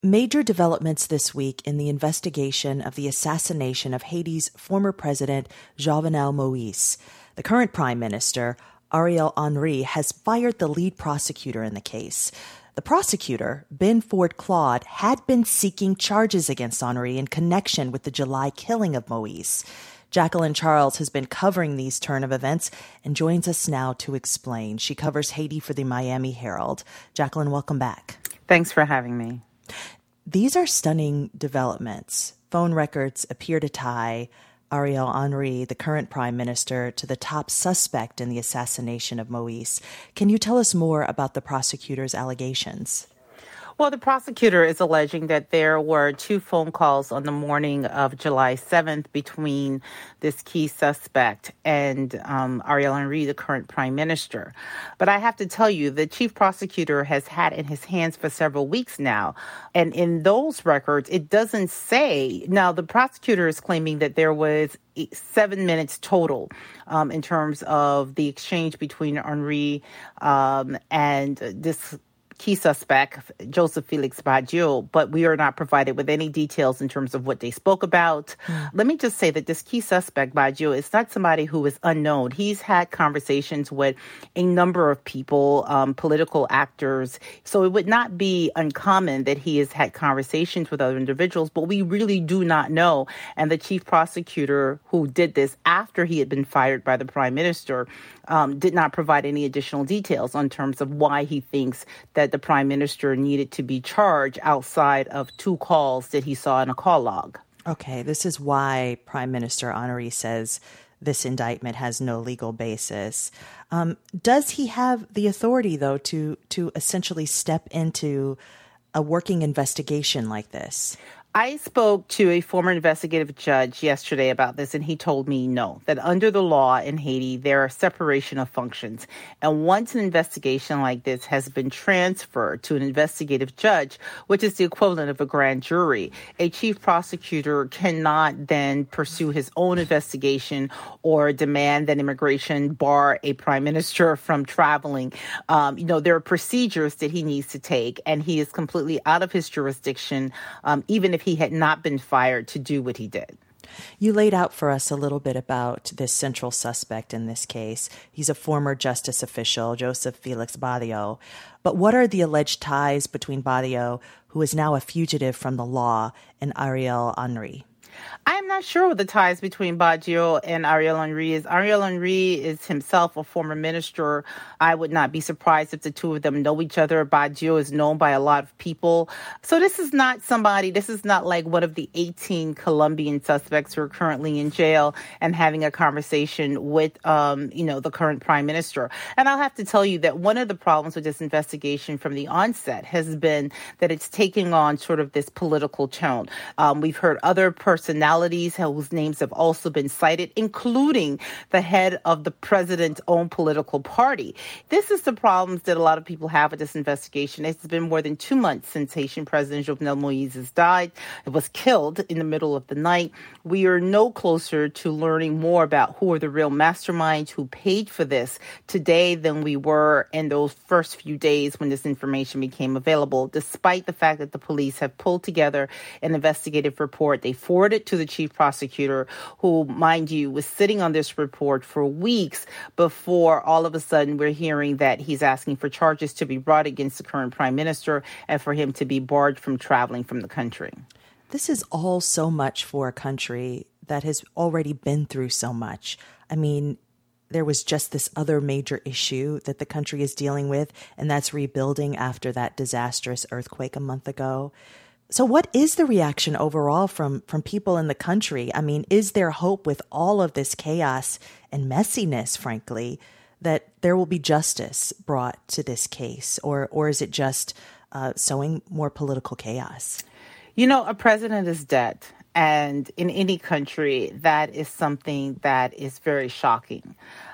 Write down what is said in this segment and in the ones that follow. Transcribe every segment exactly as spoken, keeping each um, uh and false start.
Major developments this week in the investigation of the assassination of Haiti's former president, Jovenel Moïse. The current prime minister, Ariel Henry, has fired the lead prosecutor in the case. The prosecutor, Ben Ford Claude, had been seeking charges against Henry in connection with the July killing of Moïse. Jacqueline Charles has been covering these turn of events and joins us now to explain. She covers Haiti for the Miami Herald. Jacqueline, welcome back. Thanks for having me. These are stunning developments. Phone records appear to tie Ariel Henry, the current prime minister, to the top suspect in the assassination of Moïse. Can you tell us more about the prosecutor's allegations? Well, the prosecutor is alleging that there were two phone calls on the morning of July seventh between this key suspect and um, Ariel Henry, the current prime minister. But I have to tell you, the chief prosecutor has had in his hands for several weeks now. And in those records, it doesn't say. Now, the prosecutor is claiming that there was seven minutes total um, in terms of the exchange between Henry um, and this key suspect, Joseph Felix Badiou, but we are not provided with any details in terms of what they spoke about. Mm. Let me just say that this key suspect, Badiou, is not somebody who is unknown. He's had conversations with a number of people, um, political actors, so it would not be uncommon that he has had conversations with other individuals, but we really do not know. And the chief prosecutor who did this after he had been fired by the prime minister um, did not provide any additional details on terms of why he thinks that the prime minister needed to be charged outside of two calls that he saw in a call log. Okay, this is why Prime Minister Henry says this indictment has no legal basis. Um, does he have the authority, though, to to essentially step into a working investigation like this? I spoke to a former investigative judge yesterday about this, and he told me no, that under the law in Haiti, there are separation of functions. And once an investigation like this has been transferred to an investigative judge, which is the equivalent of a grand jury, a chief prosecutor cannot then pursue his own investigation or demand that immigration bar a prime minister from traveling. Um, you know, there are procedures that he needs to take, and he is completely out of his jurisdiction, um, even if he had not been fired, to do what he did. You laid out for us a little bit about this central suspect in this case. He's a former justice official, Joseph Felix Badiou. But what are the alleged ties between Badiou, who is now a fugitive from the law, and Ariel Henry? I'm not sure what the ties between Badiou and Ariel Henry is. Ariel Henry is himself a former minister. I would not be surprised if the two of them know each other. Badiou is known by a lot of people. So this is not somebody, this is not like one of the eighteen Colombian suspects who are currently in jail and having a conversation with, um, you know, the current prime minister. And I'll have to tell you that one of the problems with this investigation from the onset has been that it's taking on sort of this political tone. Um, we've heard other personalities whose names have also been cited, including the head of the president's own political party. This is the problems that a lot of people have with this investigation. It's been more than two months since Haitian President Jovenel Moïse has died. It was killed in the middle of the night. We are no closer to learning more about who are the real masterminds who paid for this today than we were in those first few days when this information became available, despite the fact that the police have pulled together an investigative report. They forwarded it to the chief prosecutor, who, mind you, was sitting on this report for weeks before all of a sudden we're hearing that he's asking for charges to be brought against the current prime minister and for him to be barred from traveling from the country. This is all so much for a country that has already been through so much. I mean, there was just this other major issue that the country is dealing with, and that's rebuilding after that disastrous earthquake a month ago. So what is the reaction overall from, from people in the country? I mean, is there hope with all of this chaos and messiness, frankly, that there will be justice brought to this case? Or, or is it just uh, sowing more political chaos? You know, a president is dead. And in any country, that is something that is very shocking.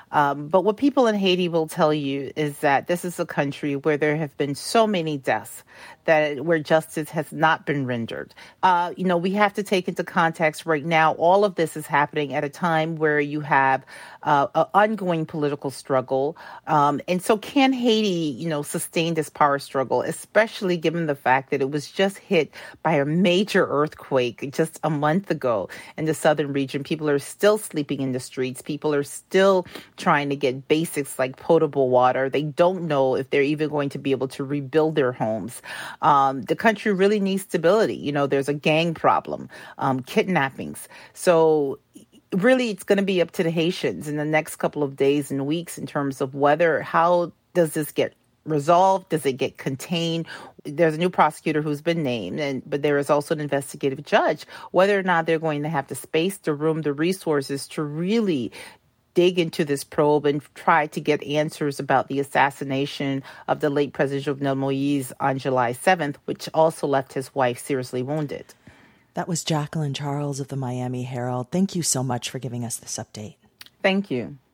Um, but what people in Haiti will tell you is that this is a country where there have been so many deaths that where justice has not been rendered. Uh, you know, we have to take into context right now, all of this is happening at a time where you have uh, an ongoing political struggle. Um, and so can Haiti, you know, sustain this power struggle, especially given the fact that it was just hit by a major earthquake just a month ago in the southern region? People are still sleeping in the streets. People are still trying to get basics like potable water. They don't know if they're even going to be able to rebuild their homes. Um, the country really needs stability. You know, there's a gang problem, um, kidnappings. So really, it's going to be up to the Haitians in the next couple of days and weeks in terms of whether, how does this get resolved? Does it get contained? There's a new prosecutor who's been named, and but there is also an investigative judge. Whether or not they're going to have the space, the room, the resources to really dig into this probe and try to get answers about the assassination of the late President Jovenel Moise on July seventh, which also left his wife seriously wounded. That was Jacqueline Charles of the Miami Herald. Thank you so much for giving us this update. Thank you.